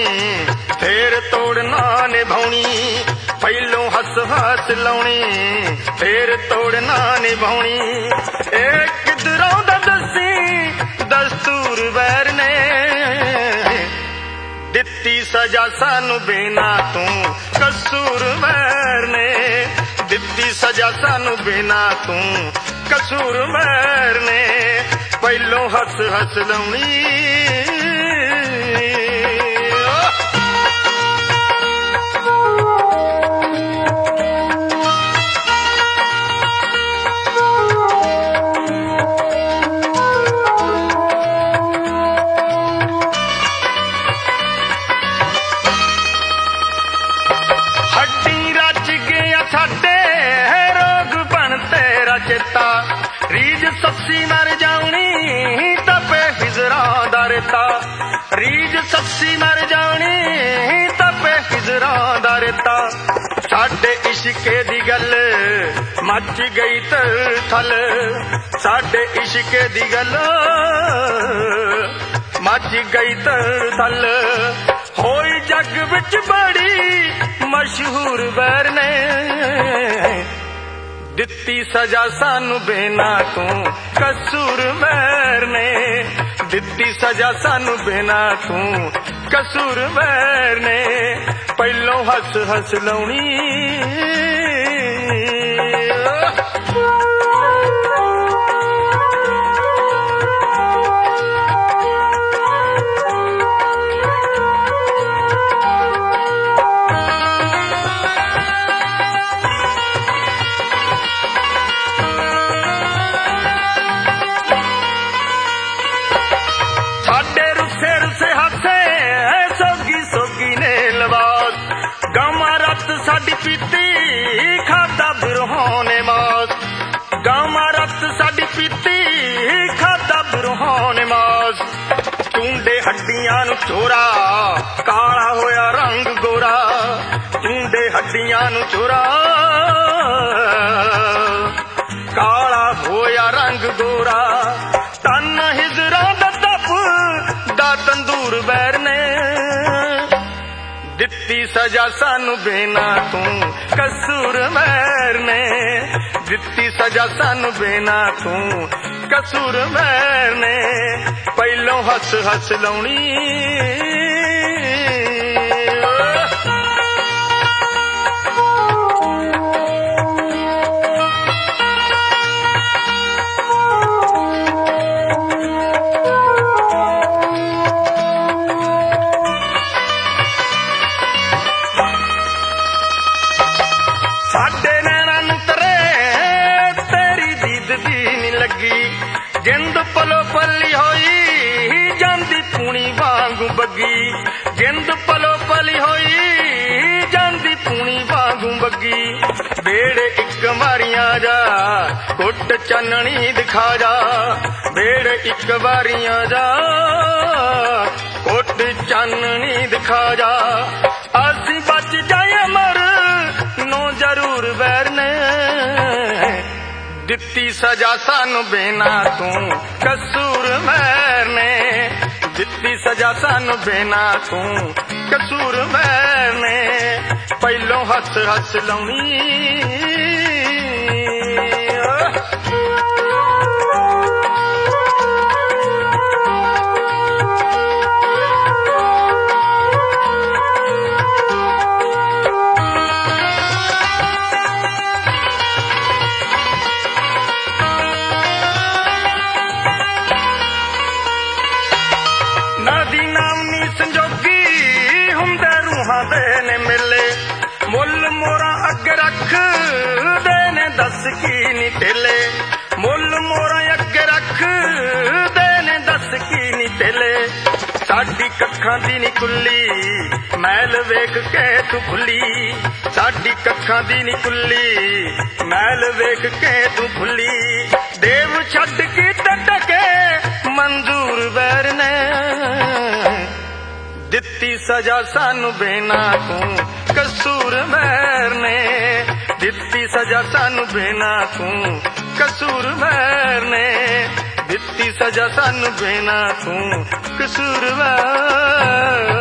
फेर तोड़ना निभाउणी, पहलों हस हस लाउणी, फेर तोड़ना निभाउणी। ए किधरों दा दसी दस्तूर वैर ने, दित्ती सजा सानू बिना तू कसूर वैर ने, दित्ती सजा सानू बिना तू कसूर वैर ने, पहलों हस हस लाउणी। चेता रीज सस्सी मर जाऊनी तपे हिजरां दा रेता, रीज सस्सी मर जाऊनी तपे हिजरां दा रेता। साडे इश्के दी गल मच गई थल, साडे इश्के दी गल मच गई थल, होई जग विच बड़ी मशहूर वैर ने, दित्ती सजा सानू बिना तू कसूर वैर ने, दित्ती सजा सानू बिना तू कसूर वैर ने, पहलों हस हस लाउणी। साडी पीती खादा बिरहों ने मास, गामा रत साडी पीती खादा बिरहों ने मास। चूंडे हड्डियां नू चोरा काला होया रंग गोरा, चूंडे हड्डियां नू चोरा काला होया रंग गोरा। तन हिजरा दा तप दा तंदूर वैर ने, दित्ती सजा सानू बिना तू कसूर वैर ने, दित्ती सजा सानू बिना तू कसूर वैर ने, पहलों हस हस लाउणी। जिंद पलो पली होई जांदी पूनी वांगू बगी, जिंद पलो पली होई जांदी पूनी वांगू बगी। बेड़े इक मारियां जा कुट चननी दिखा जा, बेड़े इक बारियां जा कुट चननी दिखा जा। असी बच जाए मर नो जरूर वैर ने, दित्ती सजा सानू बिना तू कसूर वैर ने, दित्ती सजा सानू बिना तू कसूर वैर ने, पहलों हस हस लाउणी। ने मिले मुल मोरा अगे रख देने दस की नी तेले, मुल मोरा अगे रख देने दस की नी तेले। साडी कखां दी नी कुल्ली मैल वेख के तू भुली, साडी कखां दी नी कुल्ली मैल वेख के तू भुली। देव छड़ की टके मंजूर वैर ने, दित्ती सजा सानू बिना तू कसूर वैर ने, दित्ती सजा सानू बिना तू कसूर वैर ने, दित्ती सजा सानू बिना तू कसूर वैर।